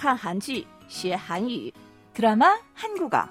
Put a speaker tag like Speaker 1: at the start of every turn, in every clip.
Speaker 1: 看韩剧学韩语
Speaker 2: 드라마 한국어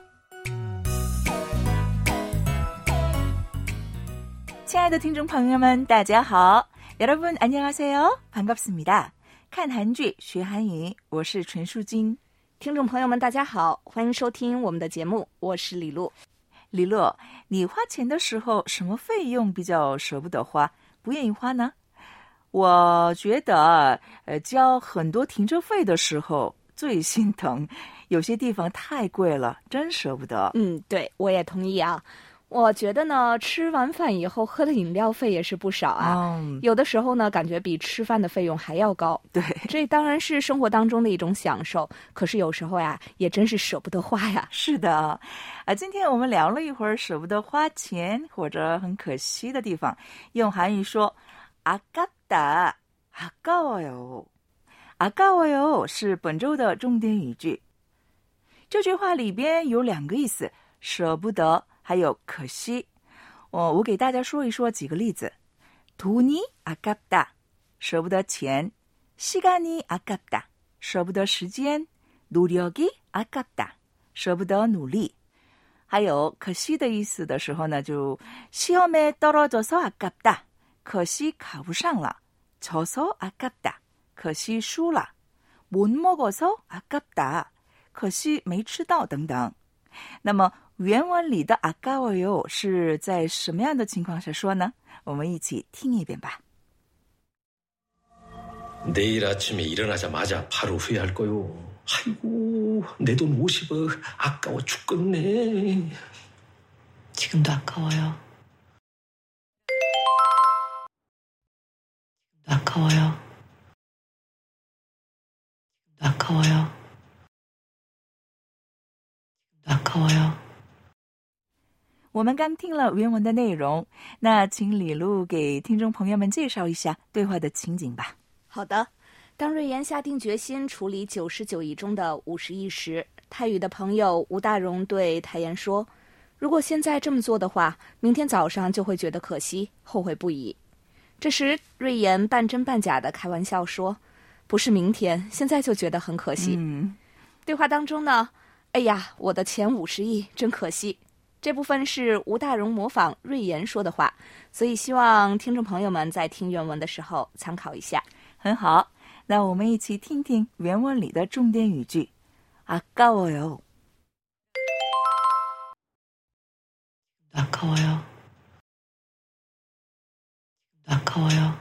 Speaker 2: 亲爱的听众朋友们大家好 여러분 안녕하세요 반갑습니다 看韩剧学韩语我是陈淑晶
Speaker 1: 听众朋友们大家好欢迎收听我们的节目我是李璐
Speaker 2: 李璐你花钱的时候什么费用比较舍不得花不愿意花呢我觉得交很多停车费的时候最心疼有些地方太贵了真舍不得
Speaker 1: 对我也同意啊我觉得呢吃完饭以后喝的饮料费也是不少啊有的时候呢感觉比吃饭的费用还要高
Speaker 2: 对
Speaker 1: 这当然是生活当中的一种享受可是有时候呀也真是舍不得花呀
Speaker 2: 是的今天我们聊了一会儿舍不得花钱或者很可惜的地方用韩语说아깝다 아까워요 아까워요是本周的重点语句这句话里边有两个意思舍不得还有可惜我给大家说一说几个例子돈이 아깝다舍不得钱시간이 아깝다舍不得时间노력이 아깝다舍不得努力还有可惜的意思的时候呢就시험에 떨어져서 아깝다可惜考不上了 져서 아깝다 可惜输了 못 먹어서 아깝다 可惜没吃到等等那么原文里的 아까워요 是在什么样的情况下说呢我们一起听一遍吧
Speaker 3: 내일 아침에 일어나자마자 바로 후회할 거요 아이고 내 돈 50억 아까워 죽겠네
Speaker 4: 지금도 아까워요 아까워요. 아까워요. 아까워요.
Speaker 2: 我们刚听了原文的内容那请李璐给听众朋友们介绍一下对话的情景吧
Speaker 1: 好的当瑞妍下定决心处理99亿中的50亿时泰语的朋友吴大荣对泰妍说如果现在这么做的话明天早上就会觉得可惜后悔不已这时瑞妍半真半假的开玩笑说不是明天现在就觉得很可惜对话当中呢哎呀我的前50亿真可惜这部分是吴大荣模仿瑞妍说的话所以希望听众朋友们在听原文的时候参考一下
Speaker 2: 很好那我们一起听听原文里的重点语句 아까워요
Speaker 4: 아까워요 아까워요.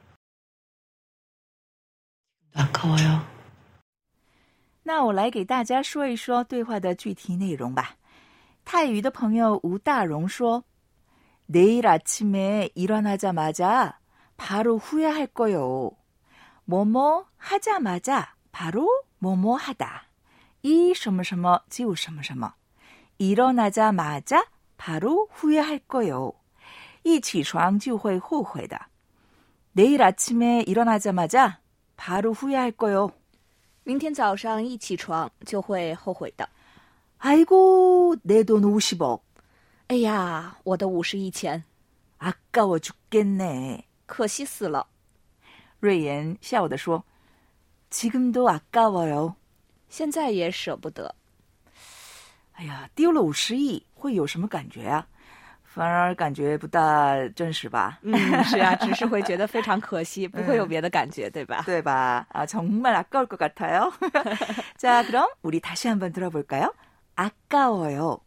Speaker 4: 아까워요.
Speaker 2: 那我来给大家说一说对话的具体内容吧。泰语的朋友吴大荣说 내일 아침에 일어나자마자 바로 후회할 거요. 뭐뭐 하자마자 바로 뭐뭐 하다. 이 什么什么就什么什么 일어나자마자 바로 후회할 거요. 一起床就会后悔的 내일 아침에 일어나자마자 바로 후회할 거요.
Speaker 1: 明天早上一起床就会后悔的
Speaker 2: 아이고 내 돈 50억.
Speaker 1: 哎呀我的50亿钱
Speaker 2: 아까워 죽겠네.
Speaker 1: 可惜死了
Speaker 2: 瑞妍笑地说 지금도 아까워요.
Speaker 1: 现在也舍不得
Speaker 2: 哎呀丢了50亿会有什么感觉啊反而感觉不大真实吧
Speaker 1: 是啊只是会觉得非常可惜不会有别的感觉对吧
Speaker 2: 对吧정말 아까울 것 같아요 자 그럼 우리 다시 한번 들어볼까요 아까워요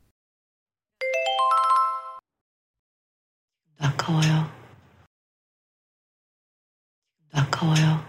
Speaker 4: 아까워요. 아까워요.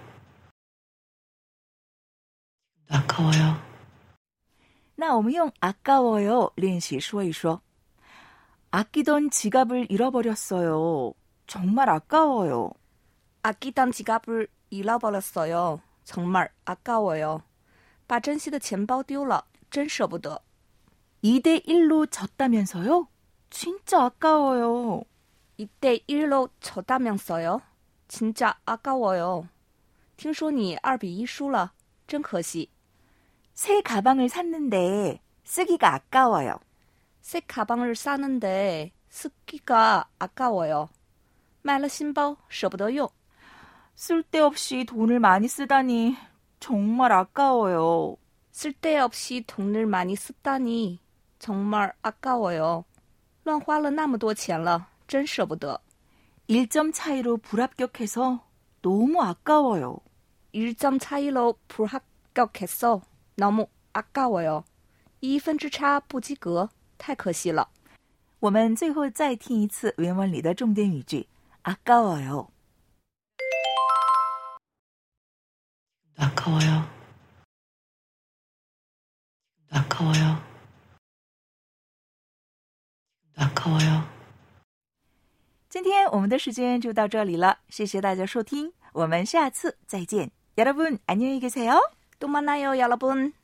Speaker 4: 아까워요.
Speaker 2: 那我们用 아까워요 练习说一说 아끼던 지갑을 잃어버렸어요. 정말 아까워요.
Speaker 1: 아끼던 지갑을 잃어버렸어요. 정말 아까워요. 把珍惜的钱包丢了真舍不得
Speaker 2: 2대1로 졌다면서요? 진짜 아까워요.
Speaker 1: 2대1로 졌다면서요? 진짜 아까워요. 听说你2-1输了真可惜
Speaker 2: 새 가방을 샀는데 쓰기가 아까워요.
Speaker 1: 새 가방을 사는데 쓰기가 아까워요. 买了新包舍不得用
Speaker 2: 쓸데없이 돈을 많이 쓰다니 정말 아까워요.
Speaker 1: 쓸데없이 돈을 많이 썼다니 정말 아까워요. 乱花了那么多钱了，真舍不得。
Speaker 2: 1점 차이로 불합격해서 너무 아까워요.
Speaker 1: 1점 차이로 불합격했어. 너무 아까워요. 1分之差不及格，太可惜了。
Speaker 2: 我们最后再听一次原文里的重点语句 아까워요.
Speaker 4: 아까워요. 아까워요. 아까워요.
Speaker 2: 今天我们的时间就到这里了，谢谢大家收听，我们下次再见。여러분 안녕히 계세요.
Speaker 1: 또 만나요, 여러분.